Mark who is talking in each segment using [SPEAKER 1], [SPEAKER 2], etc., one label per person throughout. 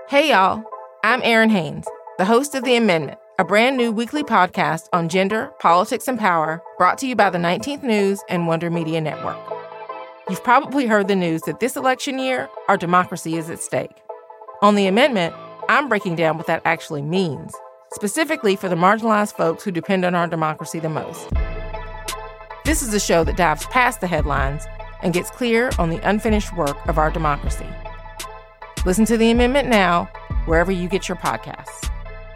[SPEAKER 1] Hey y'all, I'm Erin Haynes, the host of The Amendment, a brand new weekly podcast on gender, politics, and power, brought to you by the 19th News and Wonder Media Network. You've probably heard the news that this election year, our democracy is at stake. On The Amendment, I'm breaking down what that actually means, specifically for the marginalized folks who depend on our democracy the most. This is a show that dives past the headlines and gets clear on the unfinished work of our democracy. Listen to The Amendment now, wherever you get your podcasts.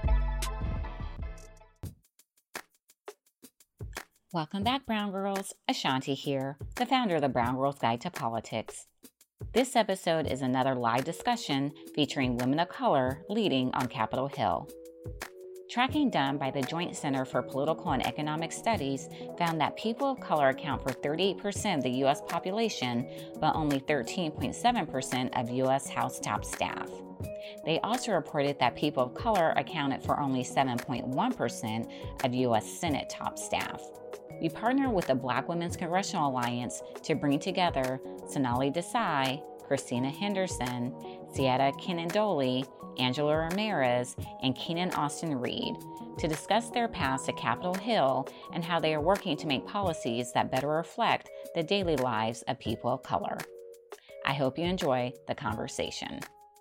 [SPEAKER 2] Welcome back, Brown Girls. Ashanti here, the founder of the Brown Girls Guide to Politics. This episode is another live discussion featuring women of color leading on Capitol Hill. Tracking done by the Joint Center for Political and Economic Studies found that people of color account for 38% of the U.S. population, but only 13.7% of U.S. House top staff. They also reported that people of color accounted for only 7.1% of U.S. Senate top staff. We partnered with the Black Women's Congressional Alliance to bring together Sonali Desai, Christina Henderson, Siada Kinendoli, Angela Ramirez, and Keenan Austin Reed to discuss their paths to Capitol Hill and how they are working to make policies that better reflect the daily lives of people of color. I hope you enjoy the conversation.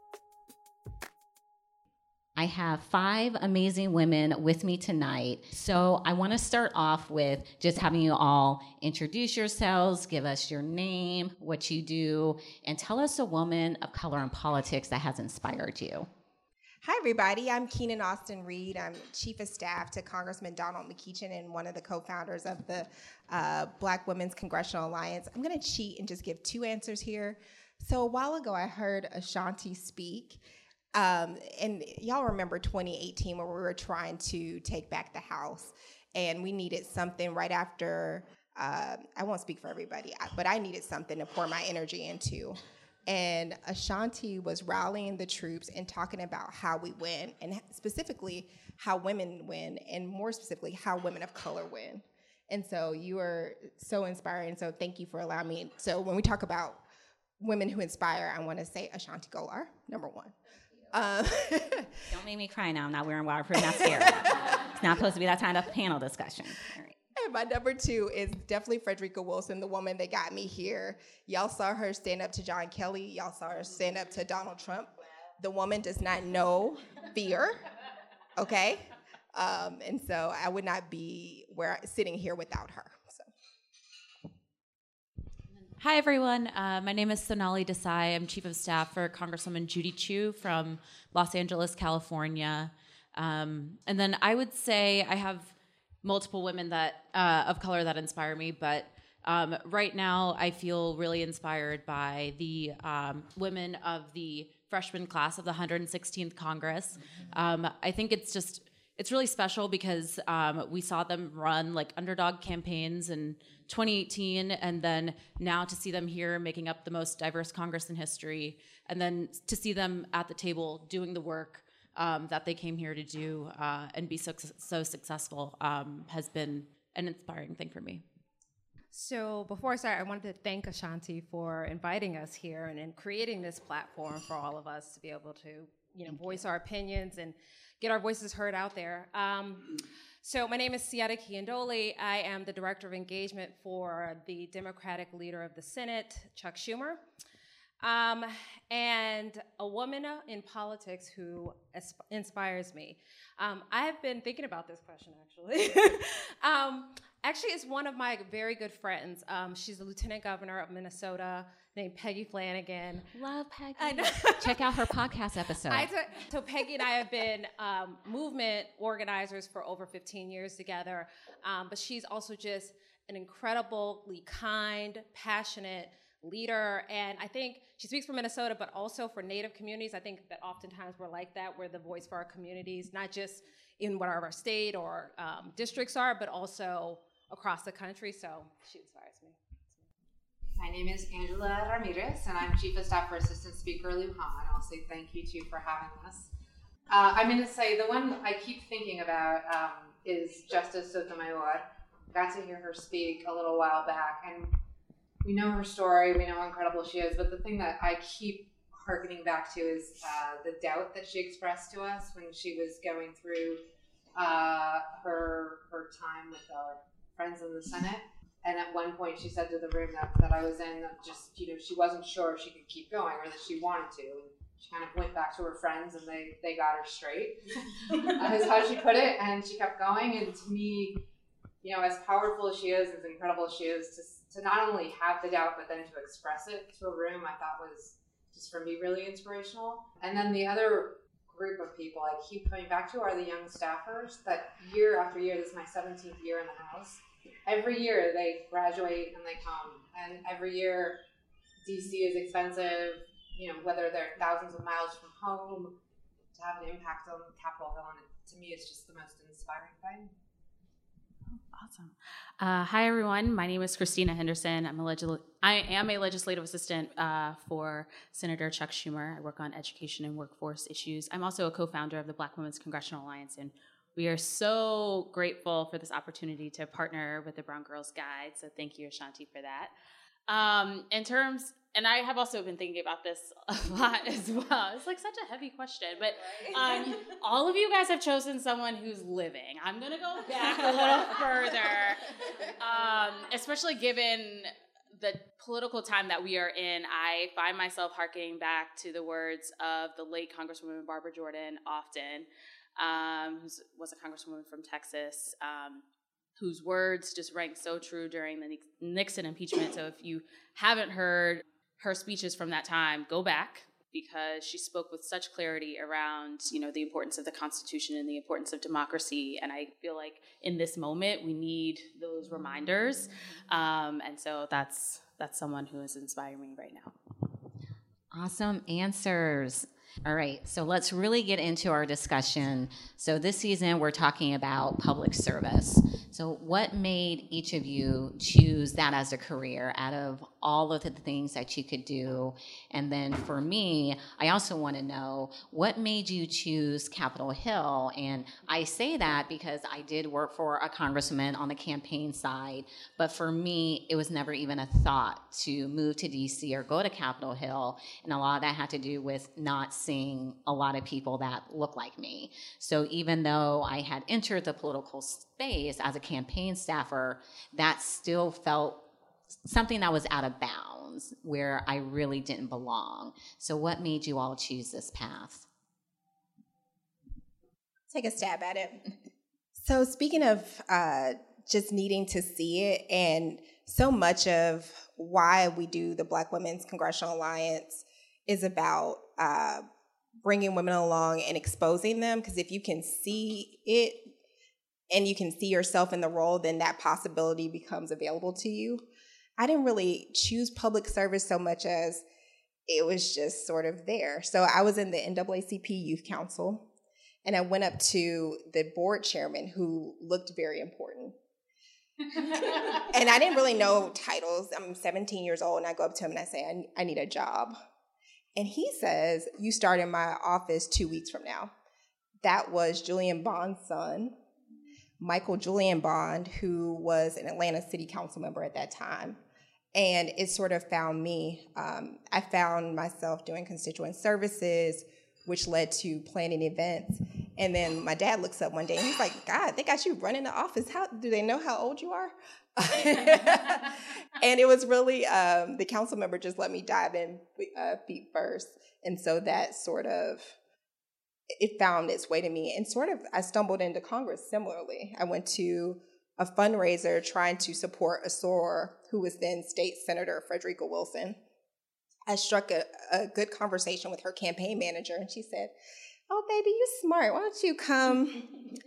[SPEAKER 2] I have 5 amazing women with me tonight. So I want to start off with just having you all introduce yourselves, give us your name, what you do, and tell us a woman of color in politics that has inspired you.
[SPEAKER 3] Hi, everybody. I'm Keenan Austin Reed. I'm Chief of Staff to Congressman Donald McEachin and one of the co-founders of the Black Women's Congressional Alliance. I'm going to cheat and just give 2 answers here. So a while ago, I heard Ashanti speak. And y'all remember 2018 where we were trying to take back the House, and we needed something right after, I won't speak for everybody, but I needed something to pour my energy into. And Ashanti was rallying the troops and talking about how we win, and specifically how women win, and more specifically how women of color win. And so you are so inspiring, so thank you for allowing me. So when we talk about women who inspire, I want to say Ashanti Golar, number 1.
[SPEAKER 2] Don't make me cry now. I'm not wearing waterproof mascara. It's not supposed to be that kind of panel discussion. All right.
[SPEAKER 3] And my number 2 is definitely Frederica Wilson, the woman that got me here. Y'all saw her stand up to John Kelly. Y'all saw her stand up to Donald Trump. The woman does not know fear, okay? And so I would not be sitting here without her. So.
[SPEAKER 4] Hi, everyone. My name is Sonali Desai. I'm Chief of Staff for Congresswoman Judy Chu from Los Angeles, California. And then I would say I have multiple women that of color that inspire me, but right now I feel really inspired by the women of the freshman class of the 116th Congress. I think it's really special because we saw them run like underdog campaigns in 2018, and then now to see them here making up the most diverse Congress in history, and then to see them at the table doing the work that they came here to do and be so successful has been an inspiring thing for me.
[SPEAKER 5] So before I start, I wanted to thank Ashanti for inviting us here and creating this platform for all of us to be able to, voice our opinions and get our voices heard out there. So my name is Siada Kinendoli. I am the Director of Engagement for the Democratic Leader of the Senate, Chuck Schumer. And a woman in politics who inspires me. I have been thinking about this question, actually. Actually, it's one of my very good friends. She's the Lieutenant Governor of Minnesota named Peggy Flanagan.
[SPEAKER 2] Love Peggy. Check out her podcast episode.
[SPEAKER 5] So Peggy and I have been movement organizers for over 15 years together, but she's also just an incredibly kind, passionate leader, and I think she speaks for Minnesota, but also for Native communities. I think that oftentimes we're like that. We're the voice for our communities, not just in whatever our state or districts are, but also across the country, so she inspires me.
[SPEAKER 6] My name is Angela Ramirez, and I'm Chief of Staff for Assistant Speaker Lujan. I'll say thank you, too, for having us. I'm going to say the one I keep thinking about is Justice Sotomayor. Got to hear her speak a little while back, and we know her story, we know how incredible she is, but the thing that I keep hearkening back to is the doubt that she expressed to us when she was going through her time with our friends in the Senate. And at one point she said to the room that I was in that just, she wasn't sure if she could keep going or that she wanted to. And she kind of went back to her friends and they got her straight, is how she put it. And she kept going. And to me, as powerful as she is, as incredible as she is, to not only have the doubt, but then to express it to a room, I thought was just for me really inspirational. And then the other group of people I keep coming back to are the young staffers that year after year, this is my 17th year in the House, every year they graduate and they come. And every year DC is expensive, whether they're thousands of miles from home, to have an impact on Capitol Hill. And to me, it's just the most inspiring thing.
[SPEAKER 7] Awesome. Hi, everyone. My name is Christina Henderson. I am a legislative assistant for Senator Chuck Schumer. I work on education and workforce issues. I'm also a co-founder of the Black Women's Congressional Alliance, and we are so grateful for this opportunity to partner with the Brown Girls Guide. So thank you, Ashanti, for that. And I have also been thinking about this a lot as well. It's like such a heavy question, but all of you guys have chosen someone who's living. I'm going to go back a little further, especially given the political time that we are in. I find myself harkening back to the words of the late Congresswoman Barbara Jordan often, who was a congresswoman from Texas, whose words just rang so true during the Nixon impeachment. So if you haven't heard her speeches from that time, go back, because she spoke with such clarity around, the importance of the Constitution and the importance of democracy. And I feel like in this moment, we need those reminders. And so that's someone who is inspiring me right now.
[SPEAKER 2] Awesome answers. All right, so let's really get into our discussion. So this season, we're talking about public service. So what made each of you choose that as a career out of all of the things that you could do? And then for me, I also want to know, what made you choose Capitol Hill? And I say that because I did work for a congressman on the campaign side, but for me, it was never even a thought to move to DC or go to Capitol Hill. And a lot of that had to do with not seeing a lot of people that look like me. So even though I had entered the political space as a campaign staffer, that still felt something that was out of bounds, where I really didn't belong. So what made you all choose this path?
[SPEAKER 3] Take a stab at it. So speaking of just needing to see it, and so much of why we do the Black Women's Congressional Alliance is about bringing women along and exposing them, because if you can see it and you can see yourself in the role, then that possibility becomes available to you. I didn't really choose public service so much as it was just sort of there. So I was in the NAACP Youth Council, and I went up to the board chairman, who looked very important. And I didn't really know titles. I'm 17 years old, and I go up to him and I say, I need a job. And he says, you start in my office 2 weeks from now. That was Julian Bond's son, Michael Julian Bond, who was an Atlanta City Council member at that time. And it sort of found me. I found myself doing constituent services, which led to planning events. And then my dad looks up one day and he's like, God, they got you running the office. How do they know how old you are? And it was really, the council member just let me dive in feet first. And so that sort of, it found its way to me. And sort of, I stumbled into Congress similarly. I went to a fundraiser trying to support a soror who was then State Senator Frederica Wilson. I struck a good conversation with her campaign manager, and she said, oh, baby, you smart. Why don't you come?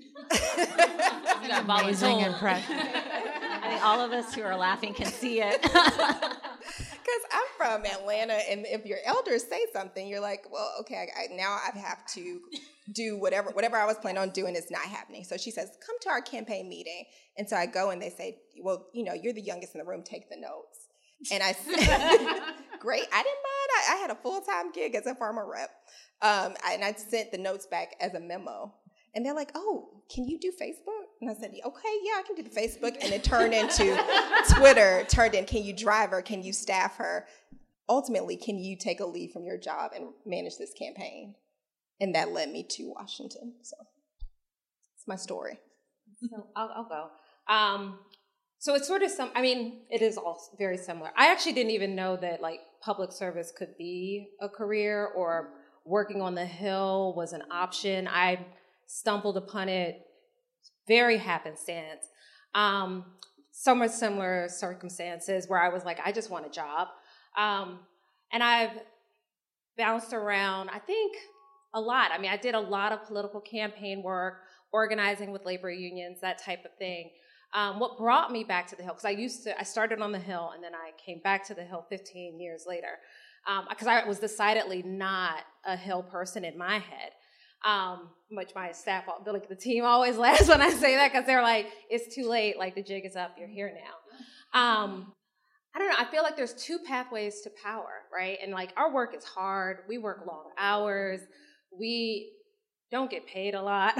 [SPEAKER 2] Amazing impression. I think all of us who are laughing can see it.
[SPEAKER 3] Because I'm from Atlanta, and if your elders say something, you're like, well, okay, now I have to do whatever I was planning on doing is not happening. So she says, come to our campaign meeting. And so I go, and they say, well, you're the youngest in the room, take the notes. And I said, great, I didn't mind. I had a full-time gig as a farmer rep. And I sent the notes back as a memo. And they're like, oh, can you do Facebook? And I said, okay, yeah, I can do the Facebook. And it turned into Twitter, can you drive her? Can you staff her? ultimately, can you take a leave from your job and manage this campaign? And that led me to Washington. So it's my story.
[SPEAKER 5] So I'll go. So it's sort of it is all very similar. I actually didn't even know that like public service could be a career or working on the Hill was an option. I stumbled upon it very happenstance. Somewhat similar circumstances where I was like, I just want a job. And I've bounced around, I think, a lot. I mean, I did a lot of political campaign work, organizing with labor unions, that type of thing. What brought me back to the Hill, because I started on the Hill and then I came back to the Hill 15 years later, because I was decidedly not a Hill person in my head. Which my staff, like the team always laughs when I say that because they're like, it's too late, like the jig is up, you're here now. I don't know, I feel like there's two pathways to power, right? And like our work is hard, we work long hours, we don't get paid a lot.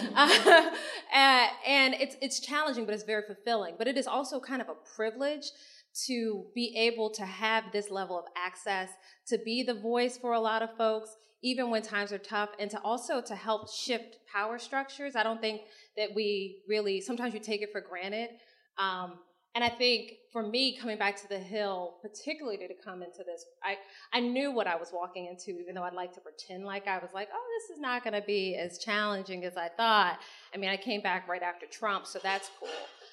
[SPEAKER 5] And it's challenging, but it's very fulfilling. But it is also kind of a privilege to be able to have this level of access, to be the voice for a lot of folks, even when times are tough, and to also to help shift power structures. I don't think that we really, sometimes you take it for granted. And I think for me, coming back to the Hill, particularly to come into this, I knew what I was walking into, even though I'd like to pretend like I was like, oh, this is not going to be as challenging as I thought. I mean, I came back right after Trump, so that's cool.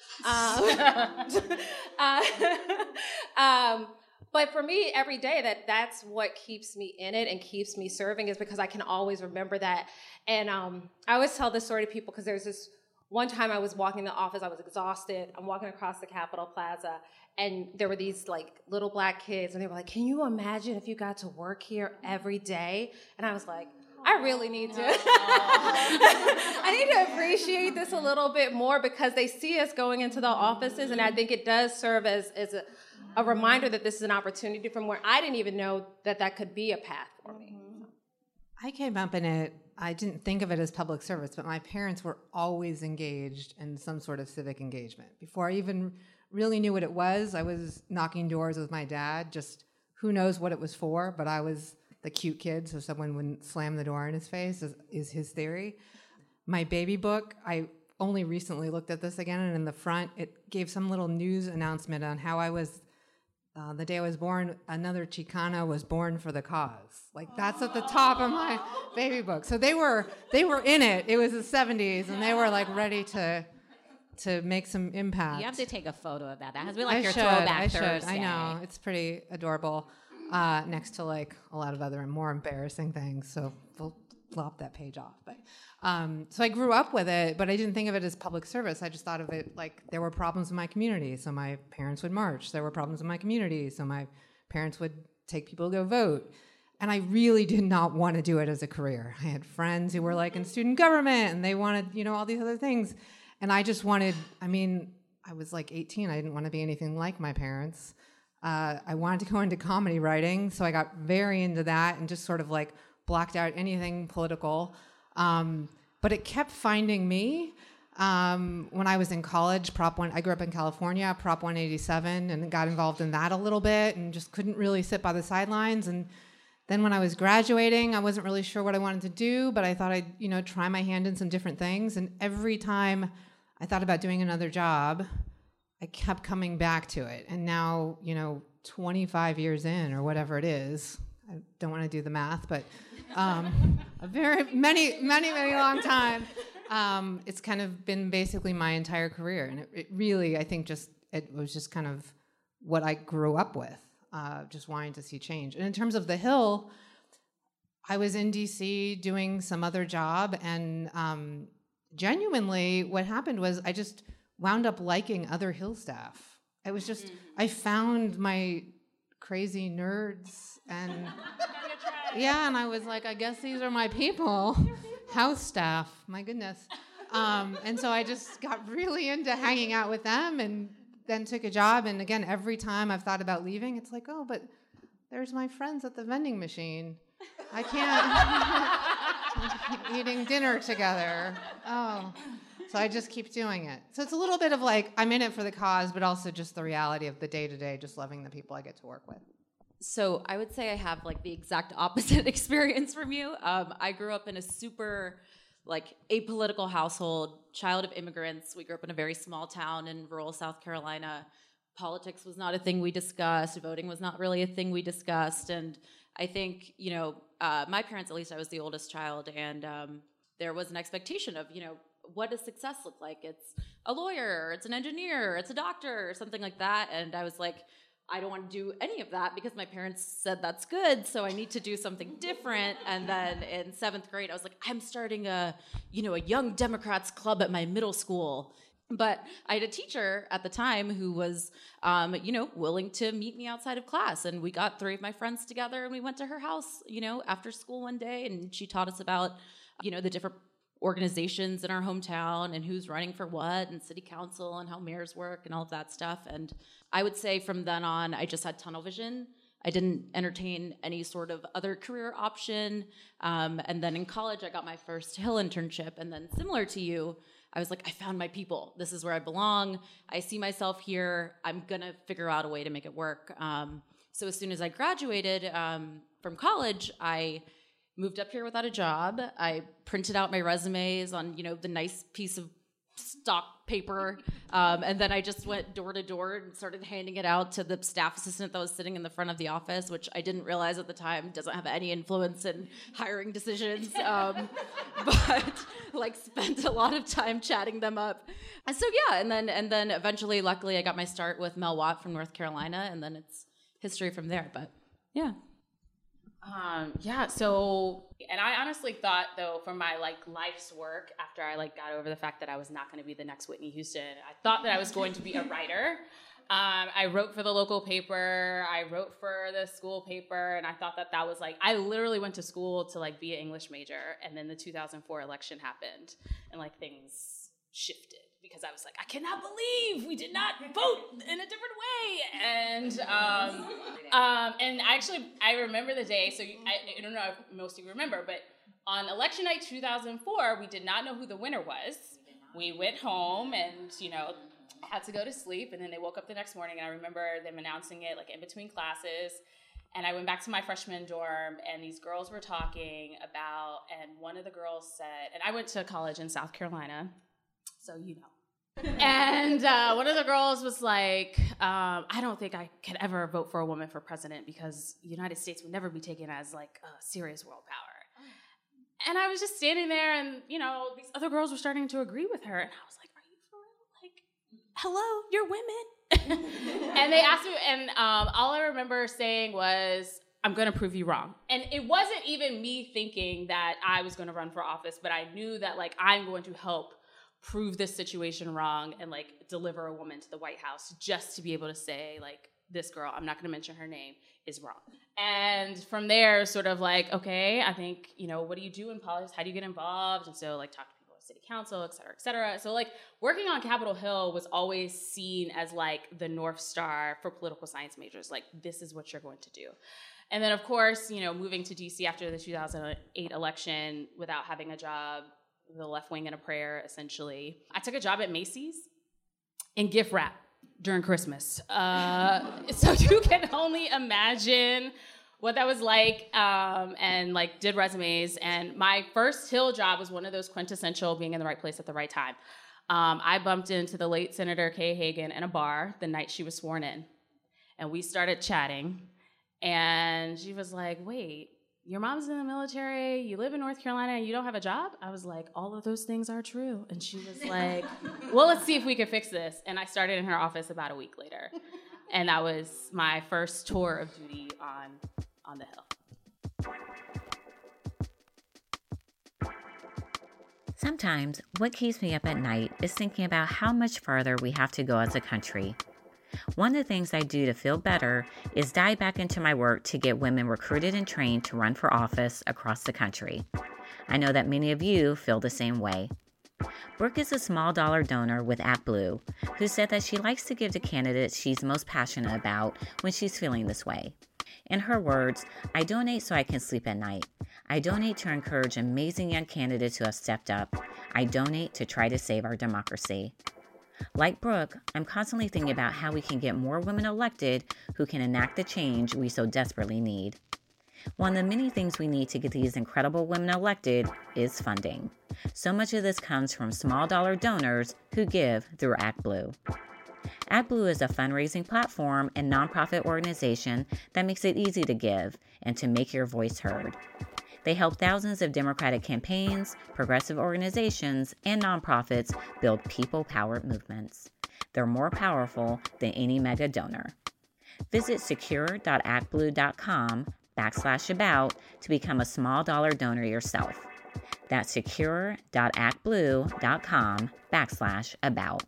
[SPEAKER 5] But for me, every day, that's what keeps me in it and keeps me serving, is because I can always remember that. And I always tell this story to people because there's this one time I was walking in the office, I was exhausted. I'm walking across the Capitol Plaza, and there were these like little black kids, and they were like, can you imagine if you got to work here every day? And I was like, I really need to. I need to appreciate this a little bit more, because they see us going into the offices, and I think it does serve as a reminder that this is an opportunity from where I didn't even know that could be a path for me.
[SPEAKER 8] I came up in it, I didn't think of it as public service, but my parents were always engaged in some sort of civic engagement. Before I even really knew what it was, I was knocking doors with my dad, just who knows what it was for, but I was the cute kid, so someone wouldn't slam the door in his face, is his theory. My baby book, I only recently looked at this again, and in the front, it gave some little news announcement on how I was, the day I was born, another Chicana was born for the cause. Like, that's at the top of my baby book. So they were in it. It was the 70s, and they were like ready to make some impact.
[SPEAKER 2] You have to take a photo of that. That has to be like your throwback Thursday.
[SPEAKER 8] I know. It's pretty adorable, next to like a lot of other more embarrassing things. So we'll flop that page off. But so I grew up with it, but I didn't think of it as public service. I just thought of it like there were problems in my community, so my parents would march. There were problems in my community, so my parents would take people to go vote. And I really did not want to do it as a career. I had friends who were like in student government, and they wanted, all these other things. And I just wanted, I was like 18. I didn't want to be anything like my parents. I wanted to go into comedy writing, so I got very into that and just sort of like blocked out anything political. But it kept finding me. When I was in college, I grew up in California, Prop 187, and got involved in that a little bit and just couldn't really sit by the sidelines. And then when I was graduating, I wasn't really sure what I wanted to do, but I thought I'd, try my hand in some different things. And every time I thought about doing another job, I kept coming back to it. And now, 25 years in or whatever it is, I don't want to do the math, but a very many long time. It's kind of been basically my entire career. And it really, I think it was just kind of what I grew up with, just wanting to see change. And in terms of the Hill, I was in DC doing some other job, and genuinely what happened was I just wound up liking other Hill staff. It was just, I found my crazy nerds, and and I was like, I guess these are my people. House staff, my goodness. And so I just got really into hanging out with them, and then took a job. And again, every time I've thought about leaving, it's like, oh, but there's my friends at the vending machine. I can't eating dinner together. Oh, so I just keep doing it. So it's a little bit of like, I'm in it for the cause, but also just the reality of the day-to-day, just loving the people I get to work with.
[SPEAKER 4] So I would say I have like the exact opposite experience from you. I grew up in a super like apolitical household, child of immigrants. We grew up in a very small town in rural South Carolina. Politics was not a thing we discussed. Voting was not really a thing we discussed. And I think, my parents, at least I was the oldest child, and there was an expectation of, what does success look like? It's a lawyer, it's an engineer, it's a doctor, or something like that. And I was like, I don't want to do any of that because my parents said that's good, so I need to do something different. And then in 7th grade, I was like, I'm starting a Young Democrats club at my middle school. But I had a teacher at the time who was, willing to meet me outside of class. And we got 3 of my friends together and we went to her house, after school one day. And she taught us about, the different organizations in our hometown and who's running for what and city council and how mayors work and all of that stuff. And I would say from then on, I just had tunnel vision. I didn't entertain any sort of other career option. And then in college, I got my first Hill internship. And then similar to you, I was like, I found my people. This is where I belong. I see myself here. I'm going to figure out a way to make it work. So as soon as I graduated from college, I moved up here without a job. I printed out my resumes on, the nice piece of stock paper. And then I just went door to door and started handing it out to the staff assistant that was sitting in the front of the office, which I didn't realize at the time doesn't have any influence in hiring decisions. But spent a lot of time chatting them up. And so, yeah. And then eventually, luckily, I got my start with Mel Watt from North Carolina. And then it's history from there. But yeah.
[SPEAKER 7] And I honestly thought, though, for my life's work, after I got over the fact that I was not going to be the next Whitney Houston, I thought that I was going to be a writer. I wrote for the local paper, I wrote for the school paper, and I thought that was I literally went to school to be an English major, and then the 2004 election happened, and things shifted. Because I was like, I cannot believe we did not vote in a different way. And I remember the day, so I don't know if most of you remember, but on election night 2004, we did not know who the winner was. We went home and, had to go to sleep, and then they woke up the next morning, and I remember them announcing it in between classes. And I went back to my freshman dorm, and these girls were talking about, and one of the girls said, and I went to college in South Carolina, so And one of the girls was like, I don't think I could ever vote for a woman for president because the United States would never be taken as a serious world power. And I was just standing there, and these other girls were starting to agree with her, and I was like, are you for real? Hello, you're women. And they asked me, and all I remember saying was, I'm going to prove you wrong. And it wasn't even me thinking that I was going to run for office, but I knew that I'm going to help prove this situation wrong and deliver a woman to the White House just to be able to say this girl, I'm not going to mention her name, is wrong. And from there, sort of okay, I think, what do you do in politics? How do you get involved? And so talk to people at city council, et cetera, et cetera. So working on Capitol Hill was always seen as the North Star for political science majors. This is what you're going to do. And then of course, moving to DC after the 2008 election without having a job, the left wing in a prayer, essentially. I took a job at Macy's in gift wrap during Christmas. So you can only imagine what that was like, and did resumes. And my first Hill job was one of those quintessential being in the right place at the right time. I bumped into the late Senator Kay Hagan in a bar the night she was sworn in. And we started chatting. And she was like, wait, your mom's in the military, you live in North Carolina, and you don't have a job? I was like, all of those things are true. And she was like, well, let's see if we can fix this. And I started in her office about a week later. And that was my first tour of duty on the Hill.
[SPEAKER 2] Sometimes what keeps me up at night is thinking about how much farther we have to go as a country. One of the things I do to feel better is dive back into my work to get women recruited and trained to run for office across the country. I know that many of you feel the same way. Brooke is a small dollar donor with AppBlue, who said that she likes to give to candidates she's most passionate about when she's feeling this way. In her words, I donate so I can sleep at night. I donate to encourage amazing young candidates who have stepped up. I donate to try to save our democracy. Like Brooke, I'm constantly thinking about how we can get more women elected who can enact the change we so desperately need. One of the many things we need to get these incredible women elected is funding. So much of this comes from small dollar donors who give through ActBlue. ActBlue is a fundraising platform and nonprofit organization that makes it easy to give and to make your voice heard. They help thousands of Democratic campaigns, progressive organizations, and nonprofits build people-powered movements. They're more powerful than any mega donor. Visit secure.actblue.com/about to become a small dollar donor yourself. That's secure.actblue.com/about.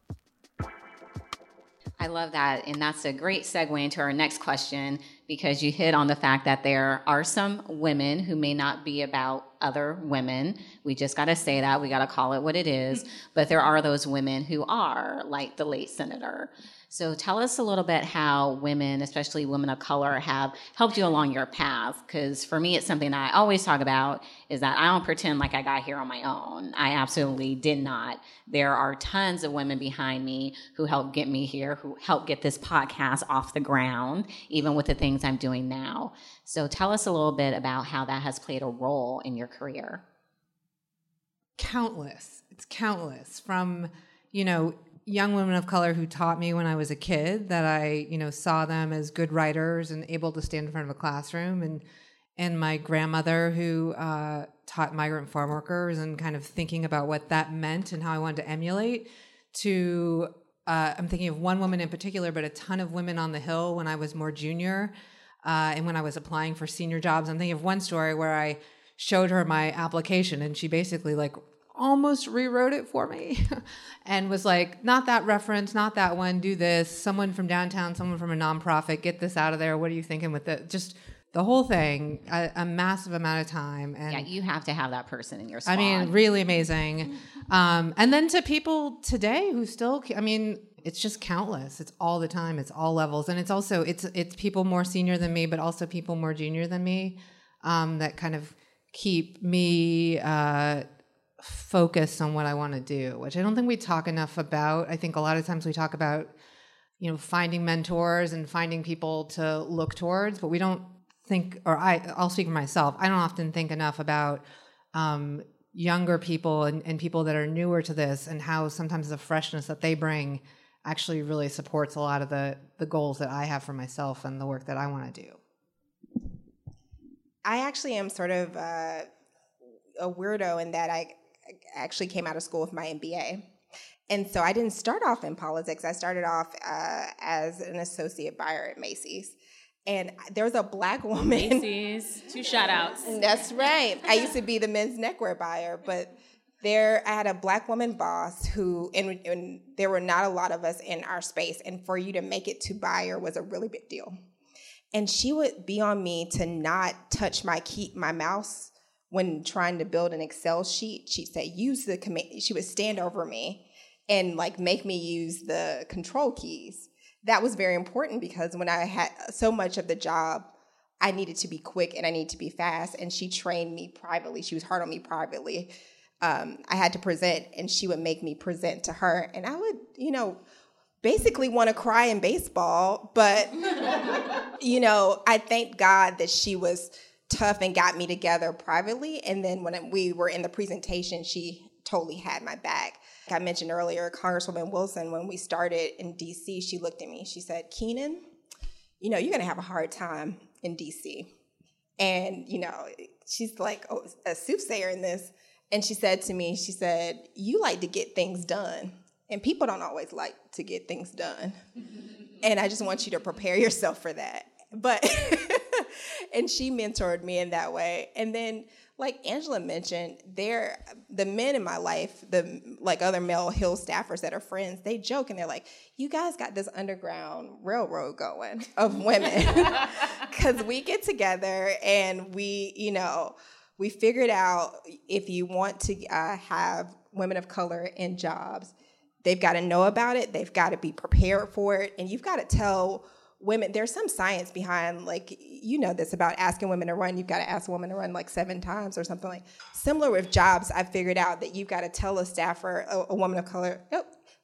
[SPEAKER 2] I love that, and that's a great segue into our next question, because you hit on the fact that there are some women who may not be about other women. We just got to say that. We got to call it what it is. But there are those women who are, like the late senator. So tell us a little bit how women, especially women of color, have helped you along your path. Because for me, it's something that I always talk about, is that I don't pretend like I got here on my own. I absolutely did not. There are tons of women behind me who helped get me here, who helped get this podcast off the ground, even with the things I'm doing now. So tell us a little bit about how that has played a role in your career.
[SPEAKER 8] Countless. It's countless. From, young women of color who taught me when I was a kid that I, saw them as good writers and able to stand in front of a classroom, and my grandmother who taught migrant farm workers and kind of thinking about what that meant and how I wanted to emulate, to I'm thinking of one woman in particular, but a ton of women on the Hill when I was more junior and when I was applying for senior jobs. I'm thinking of one story where I showed her my application and she basically almost rewrote it for me and was like, not that reference, not that one, do this. Someone from downtown, someone from a nonprofit, get this out of there. What are you thinking with it? Just the whole thing, a massive amount of time. And
[SPEAKER 2] yeah, you have to have that person in your squad.
[SPEAKER 8] Really amazing. And then to people today who still, it's just countless. It's all the time. It's all levels. And it's also, it's people more senior than me, but also people more junior than me that kind of keep me focused on what I want to do, which I don't think we talk enough about. I think a lot of times we talk about, finding mentors and finding people to look towards, but we don't think, or I'll speak for myself, I don't often think enough about younger people and people that are newer to this, and how sometimes the freshness that they bring actually really supports a lot of the goals that I have for myself and the work that I want to do.
[SPEAKER 3] I actually am sort of a weirdo in that I actually came out of school with my MBA. And so I didn't start off in politics. I started off as an associate buyer at Macy's. And there was a Black woman.
[SPEAKER 7] Macy's, 2 shout-outs.
[SPEAKER 3] That's right. I used to be the men's neckwear buyer, but I had a Black woman boss who, and there were not a lot of us in our space, and for you to make it to buyer was a really big deal. And she would be on me to not touch my mouse when trying to build an Excel sheet. She'd say, use the command. She would stand over me and make me use the control keys. That was very important because when I had so much of the job, I needed to be quick and I needed to be fast. And she trained me privately. She was hard on me privately. I had to present, and she would make me present to her. And I would, basically want to cry in baseball. But, I thank God that she was tough and got me together privately. And then when we were in the presentation, she totally had my back. Like I mentioned earlier, Congresswoman Wilson, when we started in DC, she looked at me. She said, Keenan, you're going to have a hard time in DC. And, she's like a soothsayer in this. And she said to me, you like to get things done. And people don't always like to get things done. And I just want you to prepare yourself for that. But and she mentored me in that way. And then, like Angela mentioned, the men in my life, the other male Hill staffers that are friends, they joke and they're like, you guys got this underground railroad going of women. Because we get together and we figured out if you want to have women of color in jobs, they've got to know about it, they've got to be prepared for it, and you've got to tell women, there's some science behind, this about asking women to run. You've got to ask a woman to run 7 times or something. Similar with jobs, I figured out that you've got to tell a staffer, a woman of color,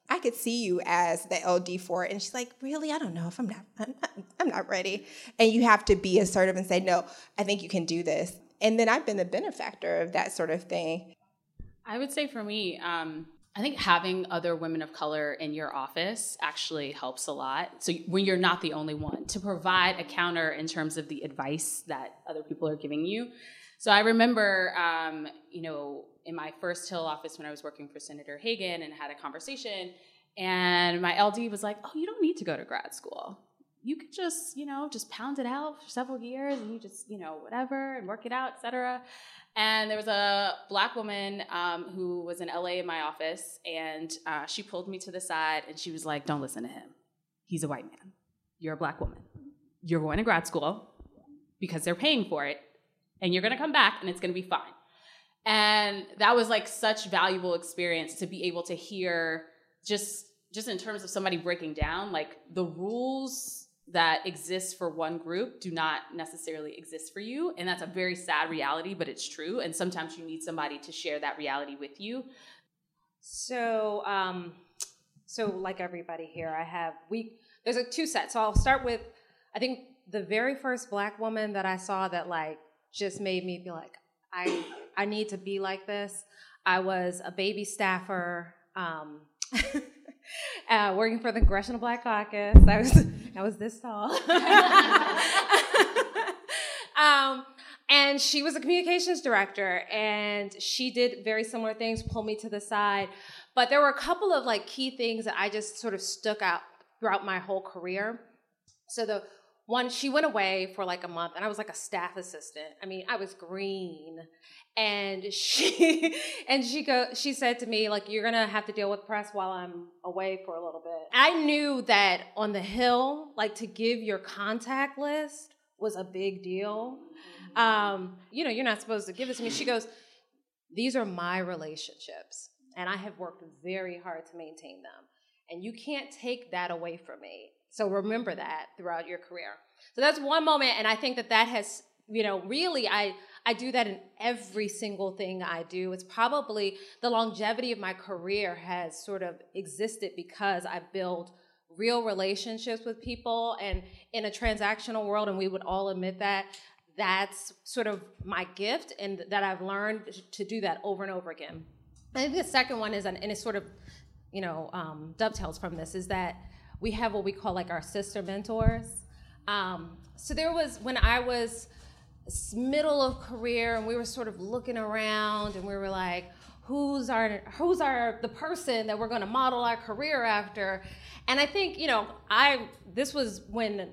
[SPEAKER 3] I could see you as the LD for it. And she's like, really? I don't know if I'm not ready. And you have to be assertive and say, no, I think you can do this. And then I've been the benefactor of that sort of thing.
[SPEAKER 7] I would say for me, I think having other women of color in your office actually helps a lot. So when you're not the only one, to provide a counter in terms of the advice that other people are giving you. So I remember, in my first Hill office when I was working for Senator Hagan and had a conversation, and my LD was like, oh, you don't need to go to grad school. You could just pound it out for several years and you just, whatever, and work it out, et cetera. And there was a Black woman who was in LA in my office, and she pulled me to the side and she was like, don't listen to him. He's a white man. You're a Black woman. You're going to grad school because they're paying for it, and you're going to come back and it's going to be fine. And that was like such valuable experience to be able to hear just in terms of somebody breaking down, like the rules that exist for one group do not necessarily exist for you. And that's a very sad reality, but it's true. And sometimes you need somebody to share that reality with you.
[SPEAKER 5] So like everybody here, there's two sets. So I'll start with, I think the very first Black woman that I saw that like just made me feel like I need to be like this. I was a baby staffer, working for the Congressional Black Caucus. I was this tall. And she was a communications director, and she did very similar things, pulled me to the side. But there were a couple of like key things that I just sort of stuck out throughout my whole career. So the one, she went away for like a month, and I was like a staff assistant. I mean, I was green. And she said to me, like, you're gonna have to deal with press while I'm away for a little bit. I knew that on the Hill, like, to give your contact list was a big deal. You're not supposed to give this to me. She goes, these are my relationships, and I have worked very hard to maintain them. And you can't take that away from me. So remember that throughout your career. So that's one moment, and I think that has, really, I do that in every single thing I do. It's probably the longevity of my career has sort of existed because I've built real relationships with people, and in a transactional world, and we would all admit that, that's sort of my gift, and that I've learned to do that over and over again. I think the second one is, and it sort of, dovetails from this, is that we have what we call like our sister mentors. So there was, when I was middle of career and we were sort of looking around and we were like, who's the person that we're gonna model our career after? And I think, this was when,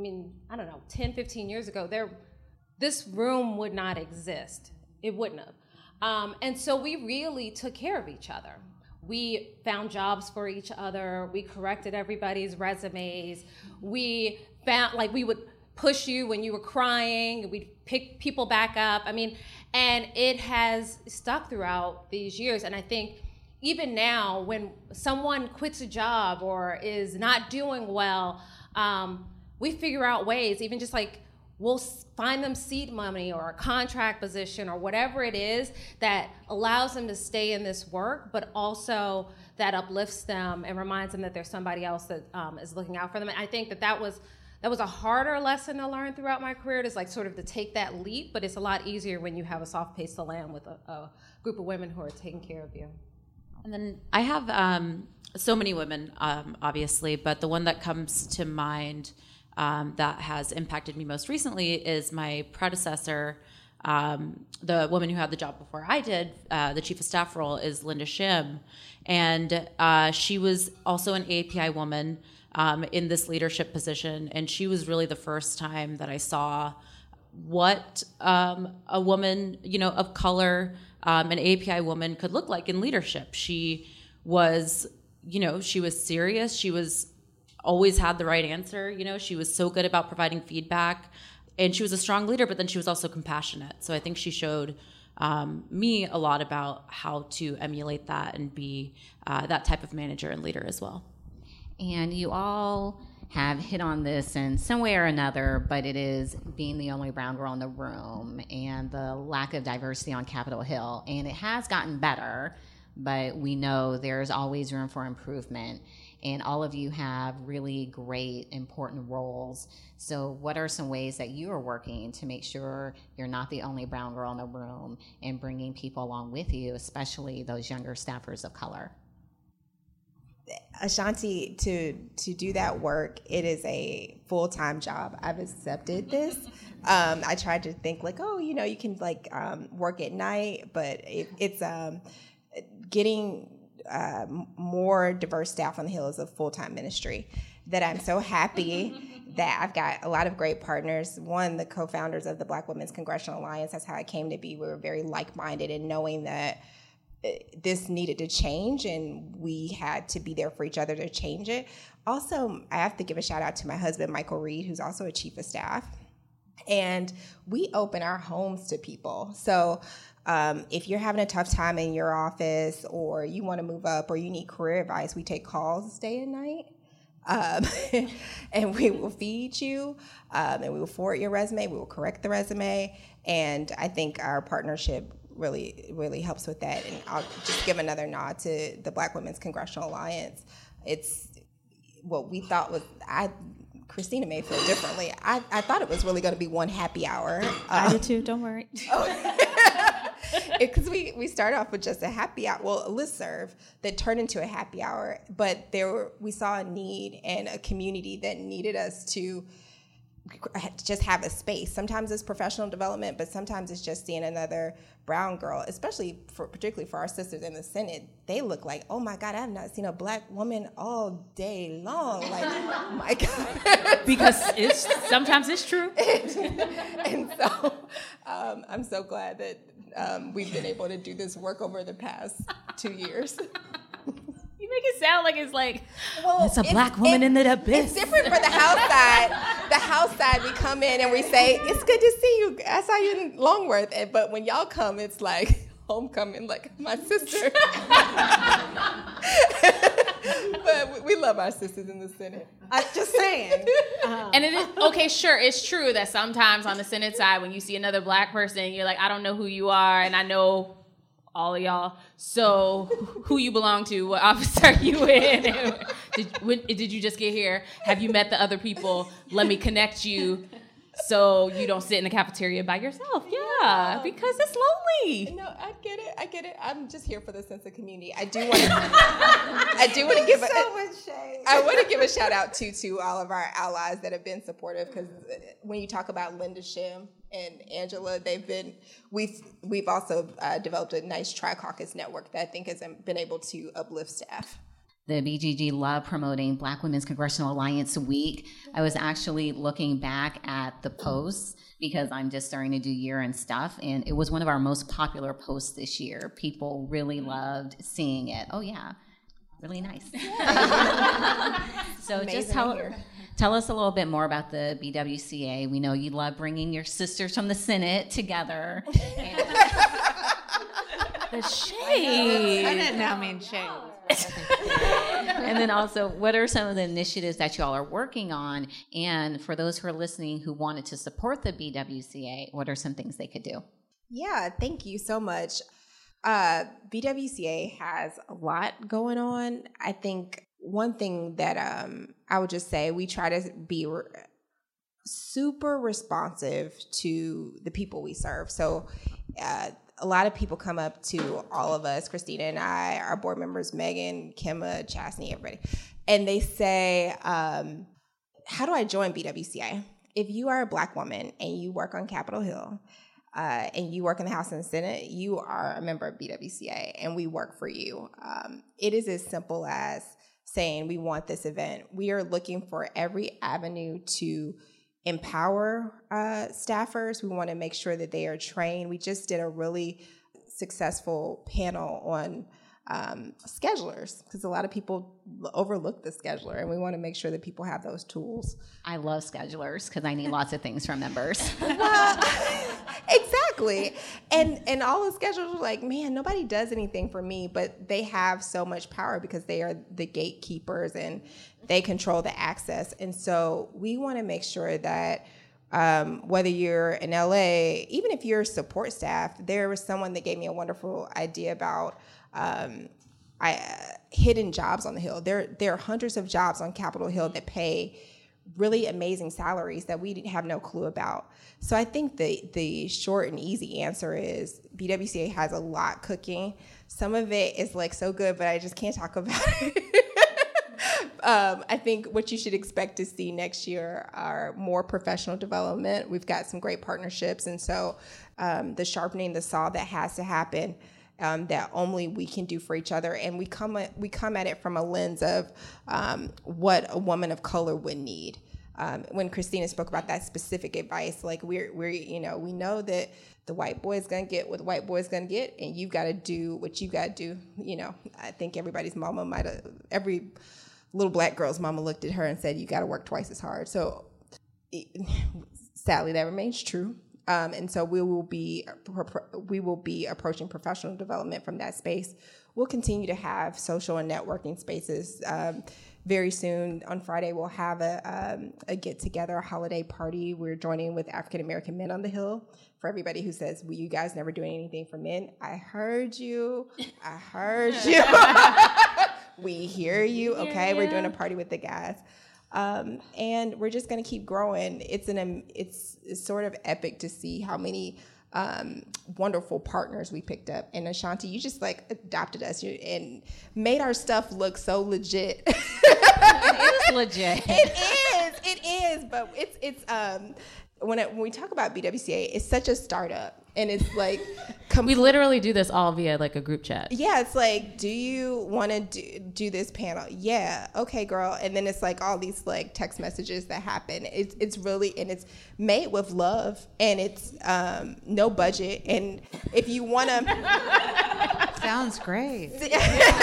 [SPEAKER 5] 10, 15 years ago, this room would not exist. It wouldn't have. And so we really took care of each other. We found jobs for each other. We corrected everybody's resumes. We found, we would push you when you were crying. We'd pick people back up. And it has stuck throughout these years. And I think even now, when someone quits a job or is not doing well, we figure out ways, even just like, we'll find them seed money or a contract position or whatever it is that allows them to stay in this work, but also that uplifts them and reminds them that there's somebody else that is looking out for them. And I think that was a harder lesson to learn throughout my career, to sort of to take that leap, but it's a lot easier when you have a soft pace to land with a group of women who are taking care of you.
[SPEAKER 4] And then I have so many women, obviously, but the one that comes to mind that has impacted me most recently is my predecessor, the woman who had the job before I did, the chief of staff role, is Linda Shim. And she was also an AAPI woman in this leadership position. And she was really the first time that I saw what a woman, of color, an AAPI woman could look like in leadership. She was, she was serious. She was always had the right answer. She was so good about providing feedback, and she was a strong leader, but then she was also compassionate. So I think she showed me a lot about how to emulate that and be that type of manager and leader as well.
[SPEAKER 2] And you all have hit on this in some way or another, but it is being the only brown girl in the room and the lack of diversity on Capitol Hill. And it has gotten better, but we know there's always room for improvement. And all of you have really great, important roles. So what are some ways that you are working to make sure you're not the only brown girl in the room and bringing people along with you, especially those younger staffers of color?
[SPEAKER 3] Ashanti, to do that work, it is a full-time job. I've accepted this. I tried to think like, you can work at night, but it's getting more diverse staff on the Hill is a full-time ministry that I'm so happy that I've got a lot of great partners. One, the co-founders of the Black Women's Congressional Alliance, that's how I came to be. We were very like-minded in knowing that this needed to change and we had to be there for each other to change it. Also, I have to give a shout out to my husband, Michael Reed, who's also a chief of staff. And we open our homes to people. So if you're having a tough time in your office or you want to move up or you need career advice, we take calls day and night. And we will feed you and we will forward your resume. We will correct the resume. And I think our partnership really helps with that. And I'll just give another nod to the Black Women's Congressional Alliance. It's what we thought was, Christina may feel differently. I thought it was really going to be one happy hour.
[SPEAKER 7] I do too, don't worry.
[SPEAKER 3] Because we started off with just a happy hour, a listserv that turned into a happy hour, but we saw a need and a community that needed us to just have a space. Sometimes it's professional development, but sometimes it's just seeing another brown girl, particularly for our sisters in the Senate. They look like, oh my God, I have not seen a Black woman all day long. Like, oh my God.
[SPEAKER 7] Because sometimes it's true.
[SPEAKER 3] And so I'm so glad that we've been able to do this work over the past 2 years.
[SPEAKER 7] You make it sound like it's a Black woman in the abyss.
[SPEAKER 3] It's different for the House side. The House side, we come in and we say, it's good to see you. I saw you in Longworth. But when y'all come, it's like homecoming, like my sister. But we love our sisters in the Senate. I'm just saying.
[SPEAKER 7] And it is, okay, sure, it's true that sometimes on the Senate side, when you see another Black person, you're like, I don't know who you are, and I know all of y'all. So who you belong to? What office are you in? Did you just get here? Have you met the other people? Let me connect you so you don't sit in the cafeteria by yourself. Yeah, because it's lonely.
[SPEAKER 3] No, I get it. I'm just here for the sense of community. I do want to give so much shade. I want to give a shout out to all of our allies that have been supportive, because when you talk about Linda Shim and Angela, we've also developed a nice Tri-Caucus network that I think has been able to uplift staff.
[SPEAKER 2] The BGG love promoting Black Women's Congressional Alliance Week. I was actually looking back at the posts because I'm just starting to do year-end stuff, and it was one of our most popular posts this year. People really loved seeing it. Oh yeah, really nice. So just tell us a little bit more about the BWCA. We know you love bringing your sisters from the Senate together.
[SPEAKER 7] The shade.
[SPEAKER 8] Senate now means shade.
[SPEAKER 2] And then also, what are some of the initiatives that y'all are working on? And for those who are listening who wanted to support the BWCA, what are some things they could do?
[SPEAKER 3] Yeah, thank you so much. BWCA has a lot going on. I think one thing that I would just say, we try to be super responsive to the people we serve. So a lot of people come up to all of us, Christina and I, our board members, Megan, Kimma, Chastney, everybody, and they say, how do I join BWCA? If you are a Black woman and you work on Capitol Hill and you work in the House and the Senate, you are a member of BWCA and we work for you. It is as simple as saying we want this event. We are looking for every avenue to empower staffers. We want to make sure that they are trained. We just did a really successful panel on schedulers, because a lot of people overlook the scheduler, and we want to make sure that people have those tools.
[SPEAKER 2] I love schedulers because I need lots of things from members.
[SPEAKER 3] Well, exactly. And all the schedulers are like, man, nobody does anything for me, but they have so much power because they are the gatekeepers and they control the access. And so we want to make sure that Whether you're in LA, even if you're support staff, there was someone that gave me a wonderful idea about hidden jobs on the Hill. There are hundreds of jobs on Capitol Hill that pay really amazing salaries that we have no clue about. So I think the short and easy answer is BWCA has a lot cooking. Some of it is like so good, but I just can't talk about it. I think what you should expect to see next year are more professional development. We've got some great partnerships, and so the sharpening the saw that has to happen, that only we can do for each other, and we come at it from a lens of what a woman of color would need. When Christina spoke about that specific advice, like we know that the white boy is gonna get what the white boy is gonna get, and you've got to do what you got to do. I think everybody's mama every little black girl's mama looked at her and said, you got to work twice as hard. So sadly, that remains true. And so we will be approaching professional development from that space. We'll continue to have social and networking spaces. Very soon on Friday, we'll have a get-together, a holiday party. We're joining with African-American Men on the Hill. For everybody who says, well, you guys never do anything for men, I heard you. We hear you, okay? Yeah. We're doing a party with the guys. And we're just going to keep growing. It's sort of epic to see how many wonderful partners we picked up. And Ashanti, you just like adopted us and made our stuff look so legit.
[SPEAKER 2] It is legit.
[SPEAKER 3] It is, but it's when we talk about BWCA, it's such a startup. And it's like
[SPEAKER 9] we literally do this all via like a group chat.
[SPEAKER 3] Yeah, it's like, do you want to do this panel? Yeah, okay, girl. And then it's like all these like text messages that happen. It's really, and it's made with love, and it's no budget. And if you want to,
[SPEAKER 8] sounds great.
[SPEAKER 2] Sign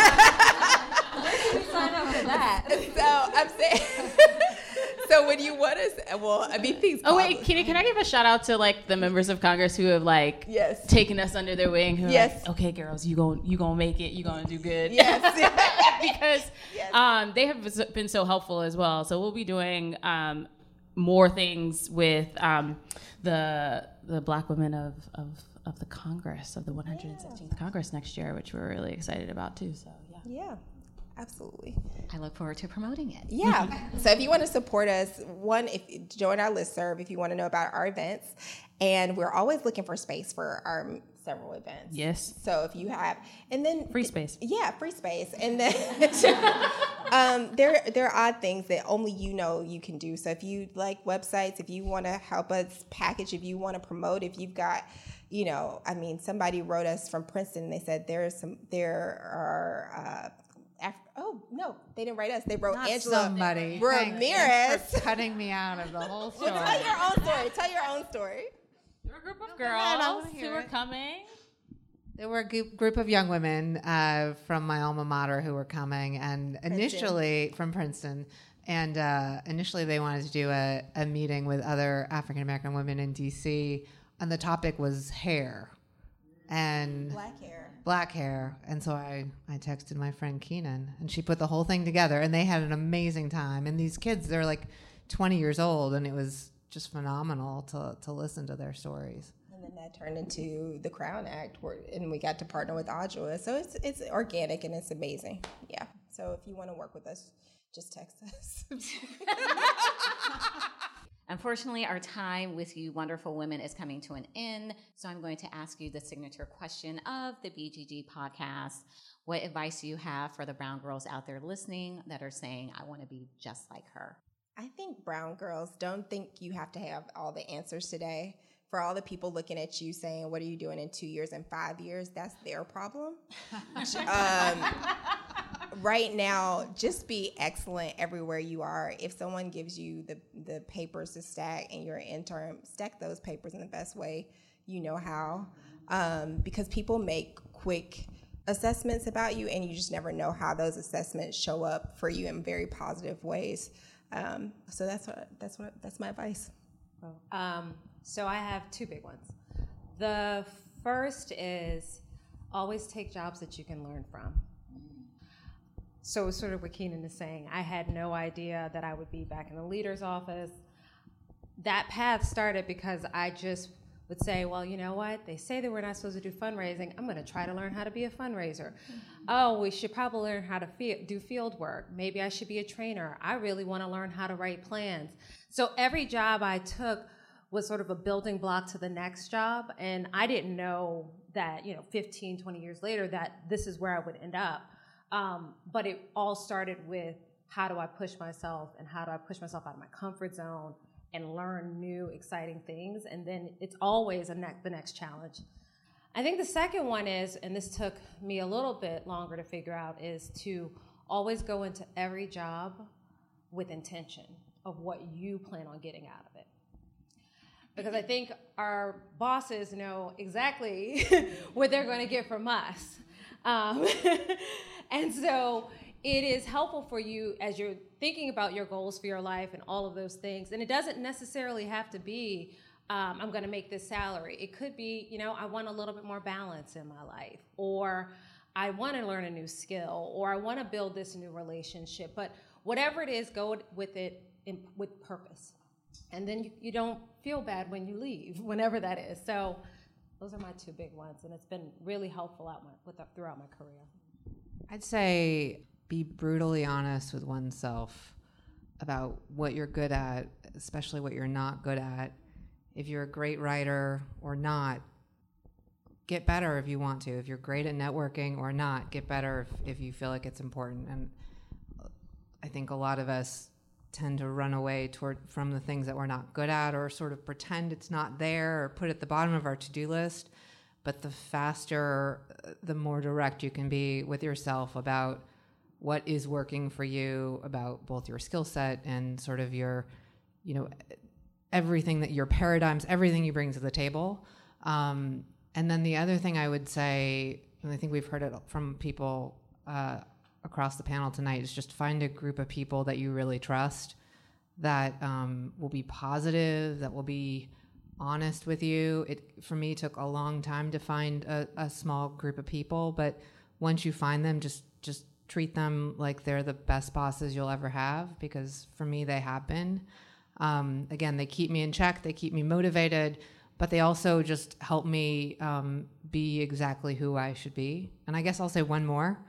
[SPEAKER 2] up for that.
[SPEAKER 3] So I'm saying. So when you want to, things.
[SPEAKER 9] Oh wait, can I give a shout out to like the members of Congress who have like taken us under their wing? Who are like, okay, girls, you gonna make it. You gonna do good.
[SPEAKER 3] Yes.
[SPEAKER 9] Because they have been so helpful as well. So we'll be doing more things with the Black women of the Congress, of the 116th Congress next year, which we're really excited about too. So
[SPEAKER 3] yeah. Absolutely.
[SPEAKER 2] I look forward to promoting it.
[SPEAKER 3] Yeah. So if you want to support us, join our listserv if you want to know about our events. And we're always looking for space for our several events.
[SPEAKER 9] Yes.
[SPEAKER 3] So if you have, and then
[SPEAKER 9] free space.
[SPEAKER 3] Yeah, free space. And then there are odd things that only you can do. So if you like websites, if you want to help us package, if you want to promote, if you've got, somebody wrote us from Princeton and they said there are no, they didn't write us. They wrote
[SPEAKER 8] Not
[SPEAKER 3] Angela
[SPEAKER 8] somebody.
[SPEAKER 3] Ramirez.
[SPEAKER 8] For cutting me out of the whole story.
[SPEAKER 3] Well, tell your own story.
[SPEAKER 9] There were a group of girls who were coming.
[SPEAKER 8] There were a group of young women from my alma mater who were coming, and initially from Princeton. And initially they wanted to do a meeting with other African American women in D.C. and the topic was hair. And black hair. And so I texted my friend Keenan, and she put the whole thing together, and they had an amazing time. And these kids, they're like 20 years old, and it was just phenomenal to listen to their stories.
[SPEAKER 3] And then that turned into the Crown Act, and we got to partner with Adjoa. So it's organic and it's amazing. Yeah. So if you want to work with us, just text us.
[SPEAKER 2] Unfortunately, our time with you wonderful women is coming to an end, so I'm going to ask you the signature question of the BGG podcast. What advice do you have for the brown girls out there listening that are saying, I want to be just like her?
[SPEAKER 3] I think brown girls, don't think you have to have all the answers today. For all the people looking at you saying, what are you doing in 2 years and 5 years? That's their problem. Right now, just be excellent everywhere you are. If someone gives you the papers to stack and you're an intern, stack those papers in the best way you know how. Because people make quick assessments about you, and you just never know how those assessments show up for you in very positive ways. So that's my advice.
[SPEAKER 5] So I have two big ones. The first is always take jobs that you can learn from. So sort of what Keenan is saying, I had no idea that I would be back in the leader's office. that path started because I just would say, well, you know what? They say that we're not supposed to do fundraising. I'm going to try to learn how to be a fundraiser. Oh, we should probably learn how to do field work. Maybe I should be a trainer. I really want to learn how to write plans. So every job I took was sort of a building block to the next job. And I didn't know that, 15, 20 years later, that this is where I would end up. But it all started with, how do I push myself, and how do I push myself out of my comfort zone and learn new, exciting things? And then it's always the next challenge. I think the second one is, and this took me a little bit longer to figure out, is to always go into every job with intention of what you plan on getting out of it. Because I think our bosses know exactly what they're going to get from us. And so it is helpful for you as you're thinking about your goals for your life and all of those things. And it doesn't necessarily have to be, I'm going to make this salary. It could be, I want a little bit more balance in my life, or I want to learn a new skill, or I want to build this new relationship. But whatever it is, go with it with purpose. And then you don't feel bad when you leave, whenever that is. So those are my two big ones, and it's been really helpful throughout my career.
[SPEAKER 8] I'd say be brutally honest with oneself about what you're good at, especially what you're not good at. If you're a great writer or not, get better if you want to. If you're great at networking or not, get better if you feel like it's important. And I think a lot of us tend to run away from the things that we're not good at, or sort of pretend it's not there, or put it at the bottom of our to-do list. But the faster, the more direct you can be with yourself about what is working for you, about both your skill set and sort of your, everything that your paradigms, everything you bring to the table. And then the other thing I would say, and I think we've heard it from people across the panel tonight, is just find a group of people that you really trust, that will be positive, that will be honest with you. It, for me, took a long time to find a small group of people, but once you find them, just treat them like they're the best bosses you'll ever have, because for me, they have been. Again, they keep me in check, they keep me motivated, but they also just help me be exactly who I should be. And I guess I'll say one more,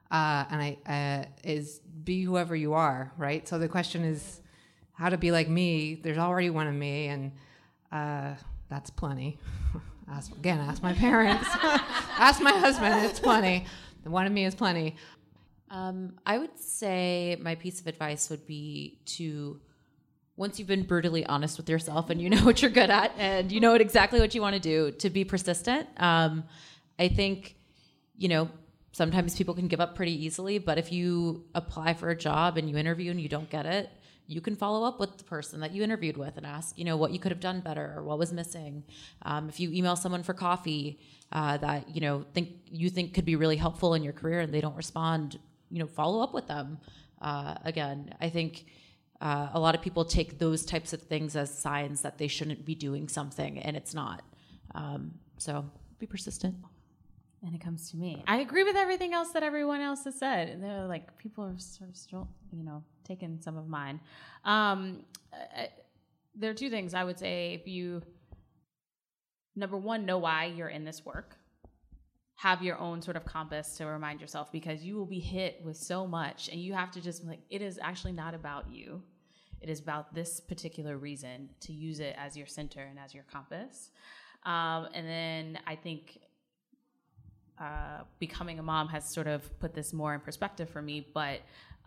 [SPEAKER 8] is be whoever you are, right? So the question is how to be like me. There's already one of me, and that's plenty. Ask my parents, ask my husband, it's plenty. The one of me is plenty.
[SPEAKER 4] I would say my piece of advice would be to, once you've been brutally honest with yourself and you know what you're good at and you know exactly what you want to do, to be persistent. I think, sometimes people can give up pretty easily, but if you apply for a job and you interview and you don't get it, you can follow up with the person that you interviewed with and ask, what you could have done better or what was missing. If you email someone for coffee that, you think could be really helpful in your career and they don't respond, follow up with them. Again, I think a lot of people take those types of things as signs that they shouldn't be doing something, and it's not. So be persistent.
[SPEAKER 9] And it comes to me. I agree with everything else that everyone else has said. And they're like, people are sort of still, taking some of mine. There are two things I would say. If you, number one, know why you're in this work. Have your own sort of compass to remind yourself, because you will be hit with so much and you have to just it is actually not about you. It is about this particular reason, to use it as your center and as your compass. And then I think becoming a mom has sort of put this more in perspective for me, but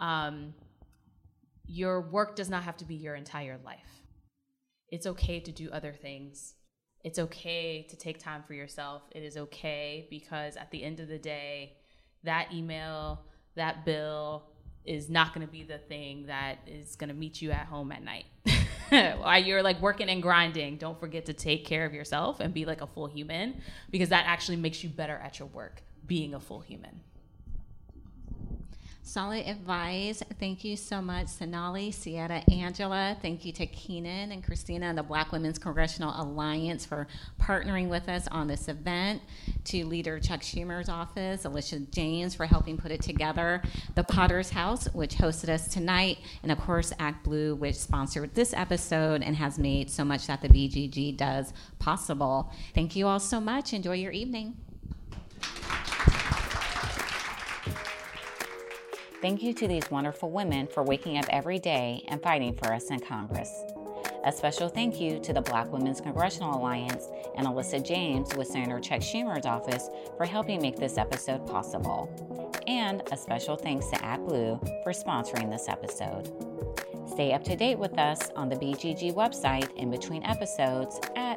[SPEAKER 9] your work does not have to be your entire life. It's okay to do other things. It's okay to take time for yourself. It is okay, because at the end of the day, that email, that bill is not going to be the thing that is going to meet you at home at night. While you're working and grinding, don't forget to take care of yourself and be a full human, because that actually makes you better at your work, being a full human.
[SPEAKER 2] Solid advice. Thank you so much, Sonali, Sierra, Angela. Thank you to Keenan and Christina and the Black Women's Congressional Alliance for partnering with us on this event. To Leader Chuck Schumer's office, Alicia James for helping put it together. The Potter's House, which hosted us tonight. And of course, Act Blue, which sponsored this episode and has made so much that the BGG does possible. Thank you all so much. Enjoy your evening. Thank you to these wonderful women for waking up every day and fighting for us in Congress. A special thank you to the Black Women's Congressional Alliance and Alyssa James with Senator Chuck Schumer's office for helping make this episode possible. And a special thanks to ActBlue for sponsoring this episode. Stay up to date with us on the BGG website in between episodes at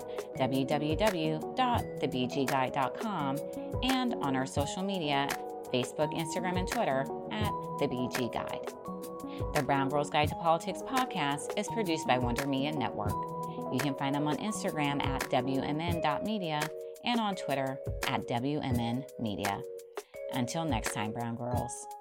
[SPEAKER 2] www.thebgguide.com and on our social media, Facebook, Instagram, and Twitter at The BG Guide. The Brown Girls Guide to Politics podcast is produced by Wonder Media Network. You can find them on Instagram at WMN.media and on Twitter at WMN Media. Until next time, Brown Girls.